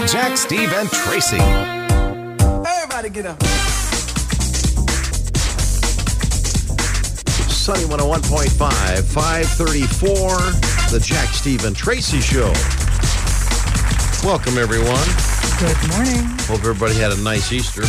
Jack, Steve, and Tracy. Everybody get up. Sunny 101.5, 534, the Jack, Steve, and Tracy Show. Welcome, everyone. Good morning. Hope everybody had a nice Easter.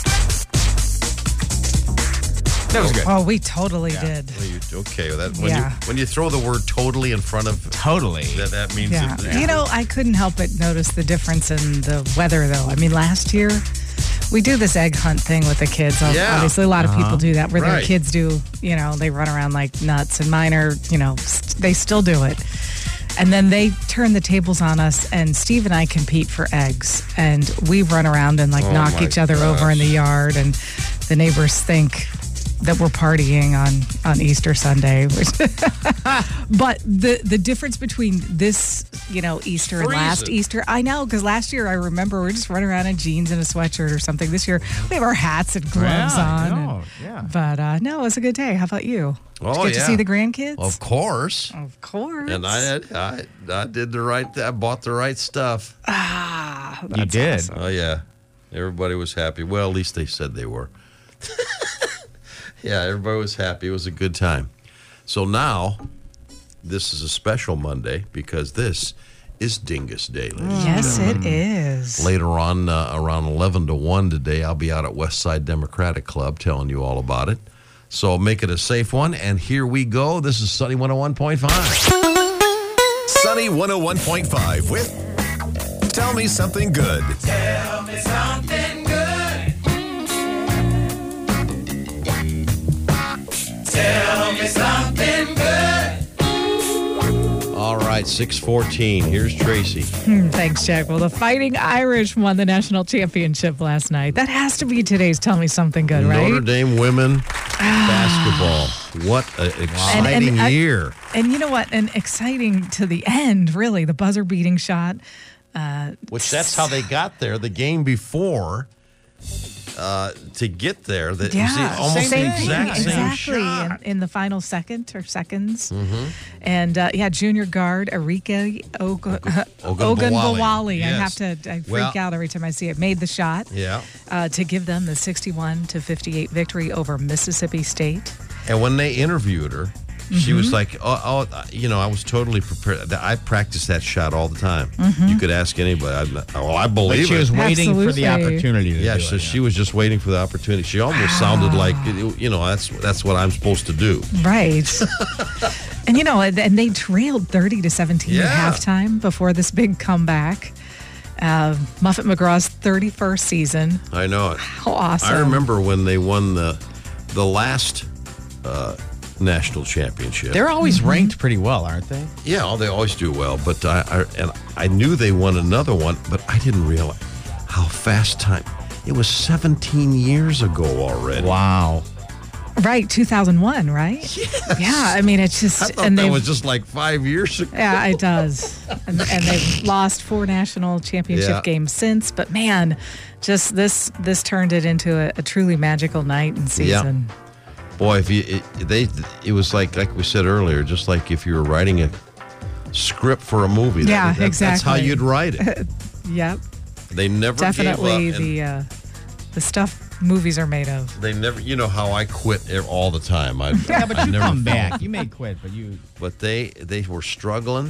That was good. Oh, we totally did. Okay, that Yeah. when you throw the word "totally" in front of Totally. that means Yeah. that, You know, I couldn't help but notice the difference in the weather, though. I mean, last year, we do this egg hunt thing with the kids. Yeah. Obviously, a lot of people do that, where their Right. kids do, they run around like nuts. And mine are, they still do it. And then they turn the tables on us, and Steve and I compete for eggs. And we run around and knock my each other over in the yard. And the neighbors think that we're partying on Easter Sunday. But the difference between this, Easter and last Freezing. Easter, I know, because last year I remember we're just running around in jeans and a sweatshirt or something. This year we have our hats and gloves on. But no, it was a good day. How about you? Did you get to see the grandkids? Of course. Of course. And I did the right. I bought the right stuff. You did. awesome. Oh yeah, everybody was happy. Well, at least they said they were. Yeah, everybody was happy. It was a good time. So now, this is a special Monday because this is Dingus Day, ladies and Yes, gentlemen. it is. Later on, around 11 to 1 today, I'll be out at Westside Democratic Club telling you all about it. So make it a safe one. And here we go. This is Sunny 101.5. Sunny 101.5 with Tell Me Something Good. Tell me something good. Tell me something good. All right, 6:14. Here's Tracy. Thanks, Jack. Well, the Fighting Irish won the national championship last night. That has to be today's Tell Me Something Good, right? Notre Dame women basketball. What an exciting year. And you know what? And exciting to the end, really. The buzzer-beating shot. Which that's how they got there. The game before, to get there, that you see almost the exact same shot. In the final second or seconds. And junior guard Arike Ogunbowale. Yes. I freak out every time I see it. Made the shot Yeah. to give them the 61-58 victory over Mississippi State. And when they interviewed her, she was like, I was totally prepared. I practiced that shot all the time. You could ask anybody. I believe But she was it. waiting for the Absolutely. opportunity to Yeah, do so it. she was just waiting for the opportunity. She almost sounded like, that's what I'm supposed to do. Right. And and they trailed 30-17 at halftime before this big comeback. Muffet McGraw's 31st season. I know it. How awesome. I remember when they won the last national championship. They're always ranked pretty well, aren't they? Yeah, they always do well. But I knew they won another one, but I didn't realize how fast time. It was 17 years ago already. Wow. Right, 2001, right? Yes. Yeah, I mean, it's just... I thought that was just like 5 years ago. Yeah, it does. And they've lost 4 national championship games since. But, man, just this turned it into a truly magical night and season. Boy, it was like we said earlier, just like if you were writing a script for a movie. Yeah, That's how exactly. you'd write it. Yep. They never Definitely gave up. the stuff movies are made of. They never, how I quit all the time. Yeah, but you never come fall. back. You may quit, but you... But they were struggling.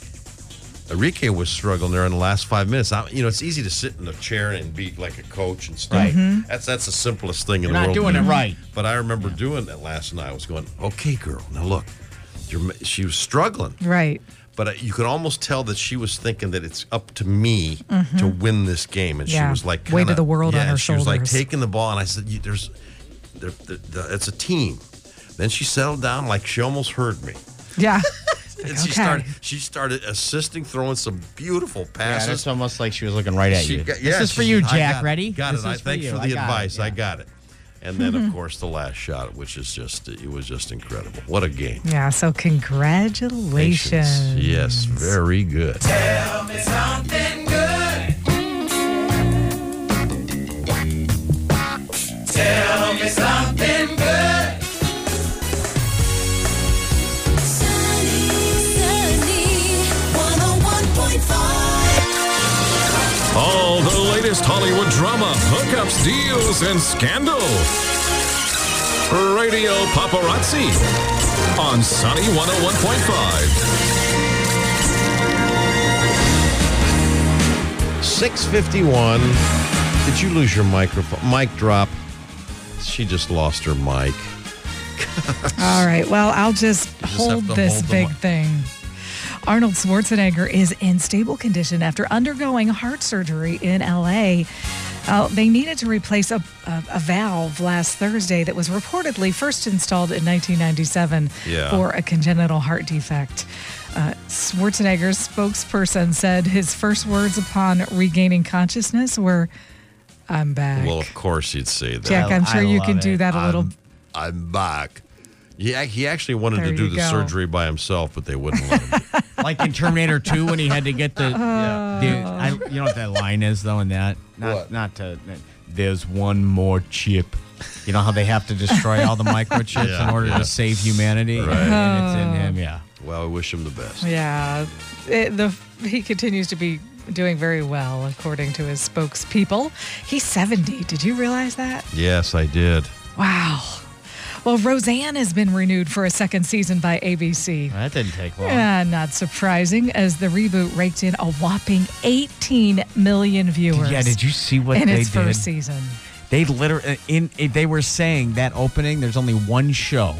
Enrique was struggling there in the last 5 minutes. It's easy to sit in a chair and be like a coach and stuff. Right. That's the simplest thing in You're the not world. doing it right. But I remember doing that last night. I was going, okay, girl, now look. She was struggling. Right. But you could almost tell that she was thinking that it's up to me to win this game. And she was like... Weight of the world on her she was like shoulders. taking the ball. And I said, it's a team. Then she settled down like she almost heard me. Yeah. And Okay. she started assisting, throwing some beautiful passes. Yeah, it's almost like she was looking right at you. This This is for you, Jack. Ready? Got This it. is Thanks you. for I the got advice. it. Yeah. I got it. And then, of course, the last shot, which is it was just incredible. What a game. Yeah, so congratulations. Yes, very good. Tell me something good. Tell me something good. Sunny 101.5. All the latest Hollywood drama, hookups, deals, and scandal. Radio Paparazzi on Sunny 101.5. 6:51. Did you lose your microphone? Mic drop. She just lost her mic. All right. Well, I'll just hold have to this hold the big mic. thing. Arnold Schwarzenegger is in stable condition after undergoing heart surgery in L.A. They needed to replace a valve last Thursday that was reportedly first installed in 1997 for a congenital heart defect. Schwarzenegger's spokesperson said his first words upon regaining consciousness were, "I'm back." Well, of course you'd say that. Jack, I'm sure you can do that a little. I'm back. He actually wanted There to do you the go. surgery by himself, but they wouldn't let him. Like in Terminator 2 when he had to get the... you know what that line is, though, in that? There's one more chip. You know how they have to destroy all the microchips in order to save humanity? Right. And it's in him, yeah. Well, I wish him the best. Yeah, he continues to be doing very well, according to his spokespeople. He's 70. Did you realize that? Yes, I did. Wow. Well, Roseanne has been renewed for a second season by ABC. That didn't take long. Yeah, not surprising, as the reboot raked in a whopping 18 million viewers. Yeah, did you see what in they its did? first season? They literally, they were saying that opening, there's only one show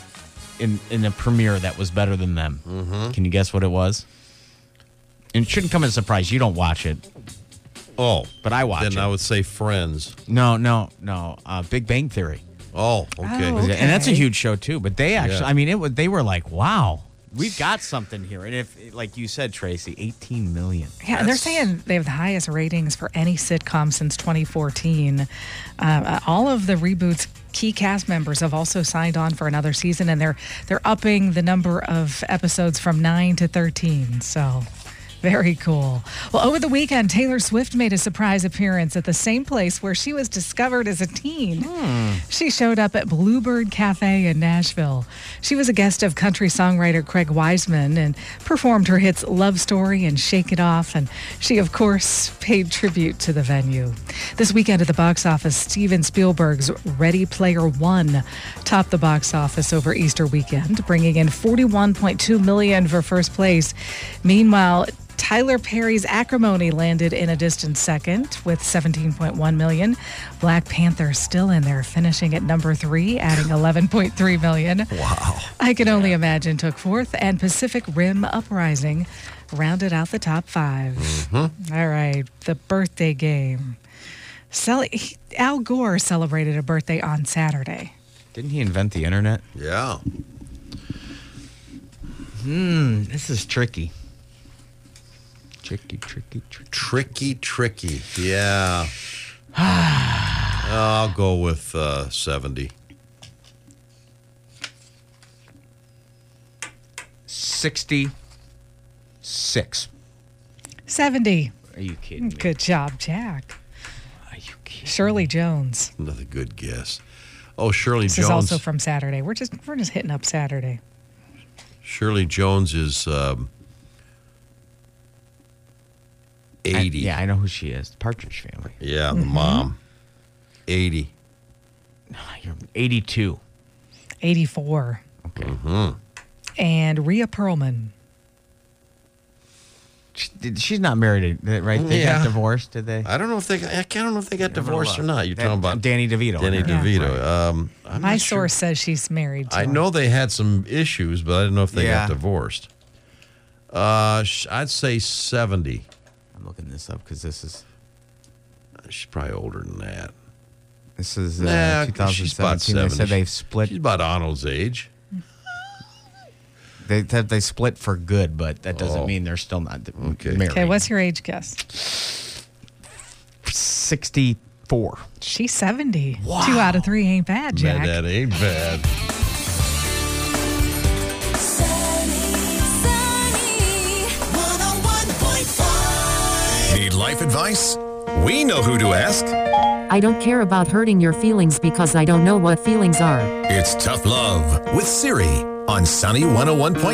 in the premiere that was better than them. Mm-hmm. Can you guess what it was? And it shouldn't come as a surprise. You don't watch it. Oh, But I watch then it. I would say Friends. No. Big Bang Theory. Oh, okay. Oh, okay. And that's a huge show, too. But they actually, Yeah. I mean, they were like, wow, we've got something here. And if, like you said, Tracy, 18 million. Yeah, and they're saying they have the highest ratings for any sitcom since 2014. All of the reboot's key cast members have also signed on for another season, and they're upping the number of episodes from 9 to 13. So very cool. Well, over the weekend, Taylor Swift made a surprise appearance at the same place where she was discovered as a teen. She showed up at Bluebird Cafe in Nashville. She was a guest of country songwriter Craig Wiseman and performed her hits Love Story and Shake It Off. And she, of course, paid tribute to the venue. This weekend at the box office, Steven Spielberg's Ready Player One topped the box office over Easter weekend, bringing in $41.2 million for first place. Meanwhile, Tyler Perry's Acrimony landed in a distant second with $17.1 million. Black Panther still in there, finishing at number 3, adding $11.3 million. Wow. I Can Only Imagine took fourth, and Pacific Rim Uprising rounded out the top 5. Mm-hmm. All right, the birthday game. Al Gore celebrated a birthday on Saturday. Didn't he invent the internet? Yeah. This is tricky. Tricky. Yeah. I'll go with 70. 66. 70. Are you kidding me? Good job, Jack. Are you kidding? Shirley Jones. Another good guess. Oh, Shirley This Jones. is also from Saturday. We're just hitting up Saturday. Shirley Jones is 80. Yeah, I know who she is. The Partridge Family. Yeah, the mom. 80. You're 82. 84. Okay. Mm-hmm. And Rhea Perlman. She's not married, right? They Yeah. got divorced, did they? I don't know if they got divorced or not. You're talking about Danny DeVito. Danny right? DeVito. I'm My not sure. source says she's married to I him. know they had some issues, but I didn't know if they Yeah. got divorced. I'd say 70. I'm looking this up because this is She's probably older than that. nah, She's about 2017. They 70. said they've split. She's about Arnold's age. They split for good, but that doesn't Oh. mean they're still not Okay. married. Okay, what's your age guess? 64. She's 70. 2 out of 3 ain't bad, Jack. Man, that ain't bad. Sunny 101.5. Need life advice? We know who to ask. I don't care about hurting your feelings because I don't know what feelings are. It's Tough Love with Siri on Sunny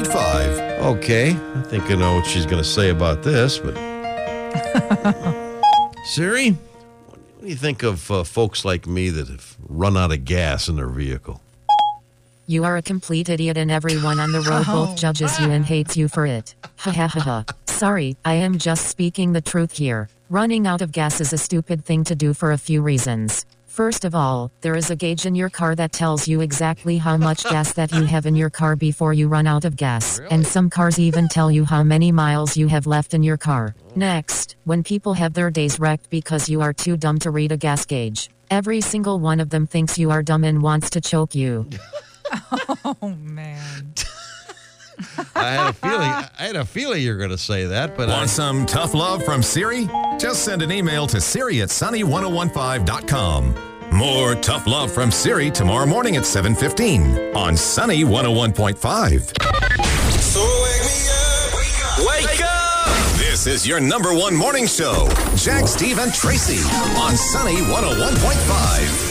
101.5. Okay, I think I know what she's going to say about this, but Siri, what do you think of folks like me that have run out of gas in their vehicle? You are a complete idiot and everyone on the road both judges you and hates you for it. Ha ha ha ha. Sorry, I am just speaking the truth here. Running out of gas is a stupid thing to do for a few reasons. First of all, there is a gauge in your car that tells you exactly how much gas that you have in your car before you run out of gas. Really? And some cars even tell you how many miles you have left in your car. Next, when people have their days wrecked because you are too dumb to read a gas gauge, every single one of them thinks you are dumb and wants to choke you. Oh, man. I had a feeling you were going to say that, but Want some tough love from Siri? Just send an email to Siri@sunny1015.com. More tough love from Siri tomorrow morning at 7:15 on Sunny 101.5. So wake me up. Wake up! This is your number one morning show. Jack, Steve, and Tracy on Sunny 101.5.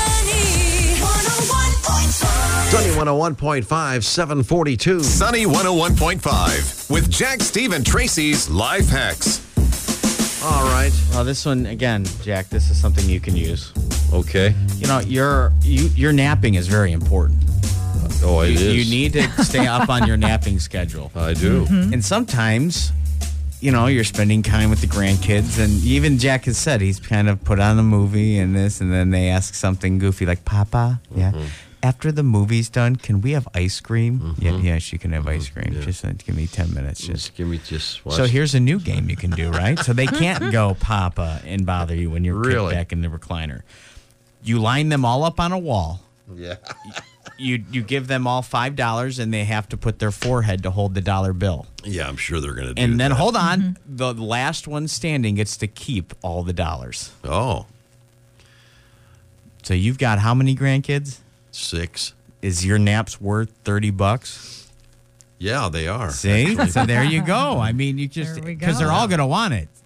Sunny 101.5, 742. Sunny 101.5 with Jack, Steve, and Tracy's Life Hacks. All right. Well, this one, again, Jack, this is something you can use. Okay. You know, your napping is very important. Oh, it is. You need to stay up on your napping schedule. I do. And sometimes, you know, you're spending time with the grandkids, and even Jack has said he's kind of put on a movie and this, and then they ask something goofy like, Papa, yeah, after the movie's done, can we have ice cream? Yes, you can have ice cream. Yeah. Just give me 10 minutes. Just give me watch. So here's a new game you can do, right? So they can't go Papa and bother you when you're kicked back in the recliner. You line them all up on a wall. Yeah. You give them all $5, and they have to put their forehead to hold the dollar bill. Yeah, I'm sure they're going to do And then that. hold on, the last one standing gets to keep all the dollars. Oh, So you've got how many grandkids? 6. Is your naps worth $30? Yeah, they are. See, so there you go. I mean, you just There we because go. they're all going to want it.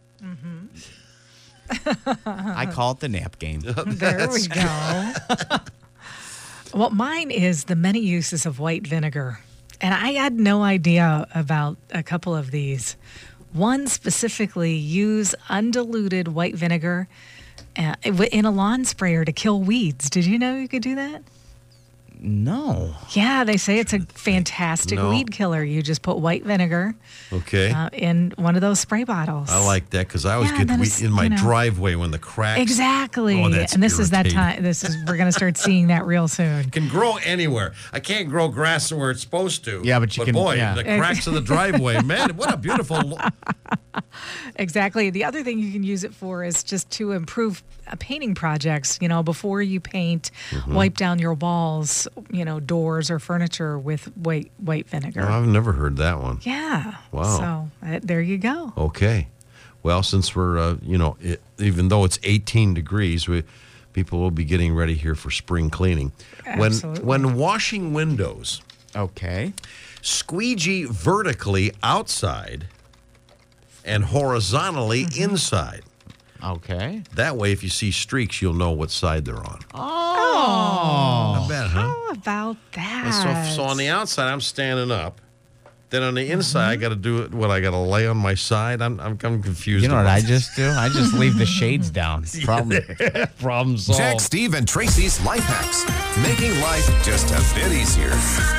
I call it the nap game. There we go. Well, mine is the many uses of white vinegar. And I had no idea about a couple of these. One specifically, use undiluted white vinegar in a lawn sprayer to kill weeds. Did you know you could do that? No. Yeah, they say it's a fantastic No. weed killer. You just put white vinegar Okay. in one of those spray bottles. I like that because I always Yeah, get then wheat it's, in my you know. driveway when the cracks. Exactly. Oh, that's and this is that irritating. time. We're going to start seeing that real soon. Can grow anywhere. I can't grow grass where it's supposed to. Yeah, but you can- Boy, yeah. the cracks of the driveway, man, what a beautiful. Exactly. The other thing you can use it for is just to improve painting projects. You know, before you paint, wipe down your walls, you know, doors or furniture with white vinegar. I've never heard that one. Yeah. Wow. So there you go. Okay. Well, since we're, even though it's 18 degrees, people will be getting ready here for spring cleaning. Absolutely. When washing windows, Okay. squeegee vertically outside and horizontally inside. Okay. That way, if you see streaks, you'll know what side they're on. Oh. Not bad, huh? How about that? And so on the outside, I'm standing up. Then on the inside, I got to do it. What I got to lay on my side. I'm confused. You know what about I just do? I just leave the shades down. problem solved. Jack, Steve, and Tracy's Life Hacks. Making life just a bit easier.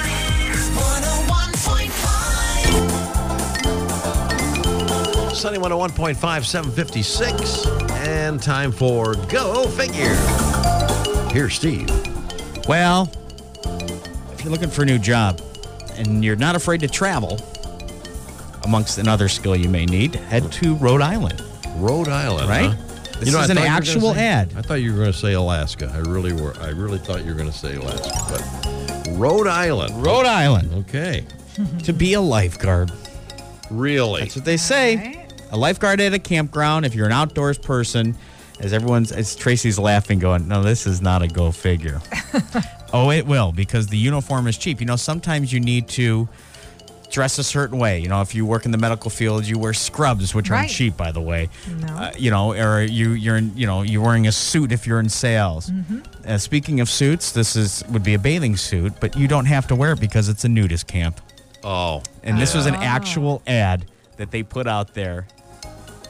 101.5. Sunny 101.5, 756, and time for Go Figure. Here's Steve. Well, if you're looking for a new job and you're not afraid to travel, amongst another skill you may need, head to Rhode Island. Rhode Island, Right? huh? This is I an thought you were actual gonna say- ad. I thought you were going to say Alaska. I really thought you were going to say Alaska. But Rhode Island. Rhode Island. Okay. To be a lifeguard. Really? That's what they say. A lifeguard at a campground, if you're an outdoors person, as Tracy's laughing, going, no, this is not a go figure. Oh, it will, because the uniform is cheap. You know, sometimes you need to dress a certain way. You know, if you work in the medical field, you wear scrubs, which aren't Right. cheap, by the way. No. Or you're wearing a suit if you're in sales. Speaking of suits, would be a bathing suit, but you don't have to wear it because it's a nudist camp. Oh. And this was an actual ad that they put out there that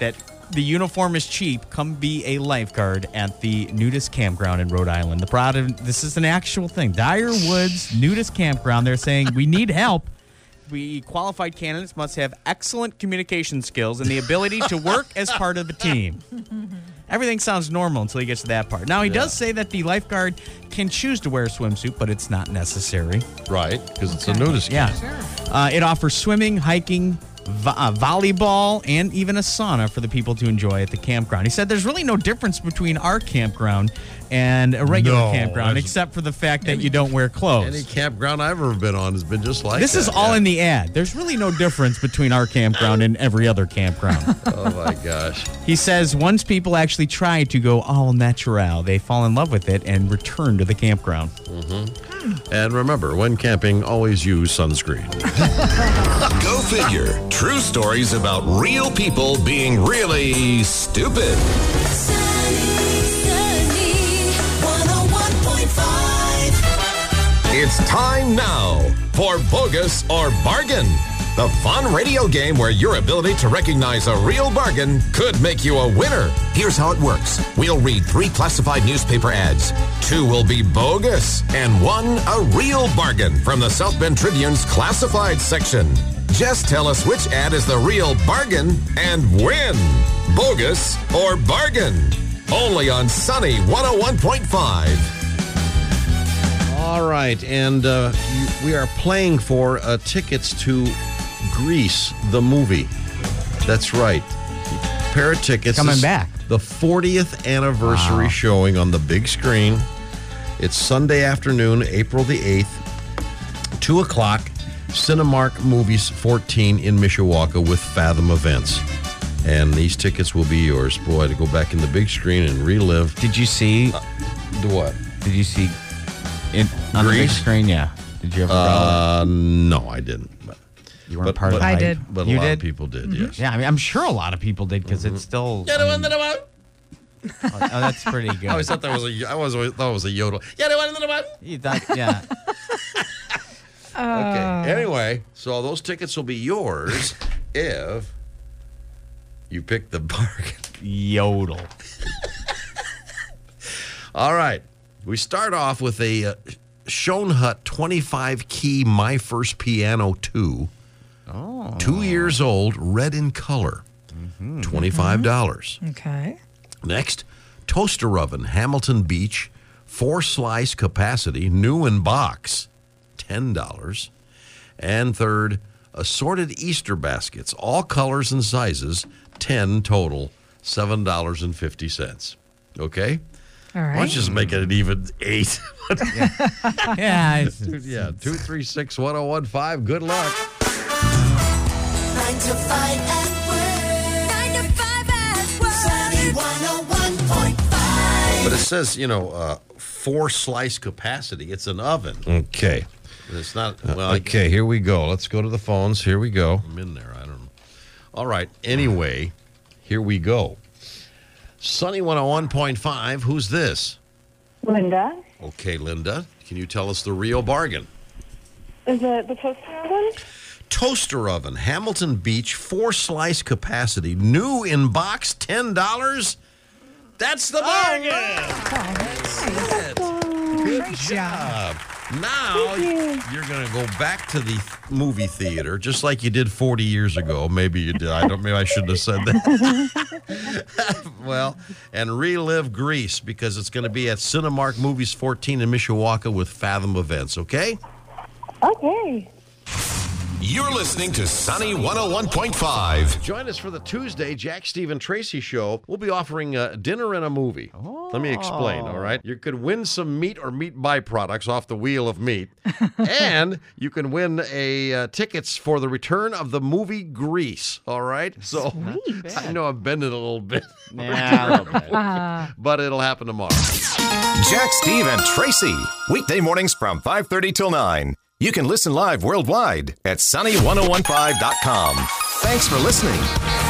the uniform is cheap, come be a lifeguard at the nudist campground in Rhode Island. This is an actual thing. Dyer Woods Nudist Campground. They're saying we need help. We qualified candidates must have excellent communication skills and the ability to work as part of the team. Everything sounds normal until he gets to that part. Now, he does say that the lifeguard can choose to wear a swimsuit, but it's not necessary. Right, because it's a nudist camp. Yeah. It offers swimming, hiking, volleyball, and even a sauna for the people to enjoy at the campground. He said there's really no difference between our campground and a regular campground, except for the fact that you don't wear clothes. Any campground I've ever been on has been just like this. This is all in the ad. There's really no difference between our campground and every other campground. Oh, my gosh. He says once people actually try to go all natural, they fall in love with it and return to the campground. Mm-hmm. And remember, when camping, always use sunscreen. Go figure. True stories about real people being really stupid. It's time now for Bogus or Bargain, the fun radio game where your ability to recognize a real bargain could make you a winner. Here's how it works. We'll read 3 classified newspaper ads. 2 will be bogus, and 1 a real bargain from the South Bend Tribune's classified section. Just tell us which ad is the real bargain and win. Bogus or Bargain. Only on Sunny 101.5. All right, and we are playing for tickets to Grease, the movie. That's right. Pair of tickets. Coming back. The 40th anniversary showing on the big screen. It's Sunday afternoon, April the 8th, 2 o'clock, Cinemark Movies 14 in Mishawaka with Fathom Events. And these tickets will be yours. Boy, to go back in the big screen and relive. Did you see? Do what? Did you see on the big screen? Yeah. Did you ever go? No, I didn't. But you weren't part of the hype. I did. But You a lot did? of people did, yes. Yeah, I mean, I'm sure a lot of people did because it's still. Oh, that's pretty good. I always thought that was thought it was a yodel. You thought, yeah. Okay. Anyway, so those tickets will be yours if you pick the bargain. Yodel. All right. We start off with a Schoenhut 25-key My First Piano 2. Oh. 2 years old, red in color. $25. Okay. Next, toaster oven, Hamilton Beach, 4-slice capacity, new in box, $10. And third, assorted Easter baskets, all colors and sizes, 10 total, $7.50. Okay? All right. Why don't you just make it an even 8? Yeah. Yeah, 236-1015. Good luck. 9 to 5 at work. 9 to 5 at work. Sunny 101.5. But it says, 4-slice capacity. It's an oven. Okay. It's not. Well, okay, here we go. Let's go to the phones. Here we go. I'm in there. I don't know. All right. Anyway, here we go. Sunny 101.5. Who's this? Linda. Okay, Linda. Can you tell us the real bargain? Is it the toaster oven? Toaster oven, Hamilton Beach, 4-slice capacity, new in box, $10. That's the bargain. That's it. Good job. Now you're going to go back to the movie theater, just like you did 40 years ago. Maybe you did. Maybe I shouldn't have said that. Well, and relive Grease because it's going to be at Cinemark Movies 14 in Mishawaka with Fathom Events. Okay? Okay. You're listening to Sunny 101.5. Join us for the Tuesday Jack, Steve, and Tracy show. We'll be offering dinner and a movie. Let me explain, all right? You could win some meat or meat byproducts off the wheel of meat. And you can win tickets for the return of the movie Grease, all right? So I know I'm bending a little bit. Yeah, a little bit. But it'll happen tomorrow. Jack, Steve, and Tracy. Weekday mornings from 5:30 till 9. You can listen live worldwide at sunny1015.com. Thanks for listening.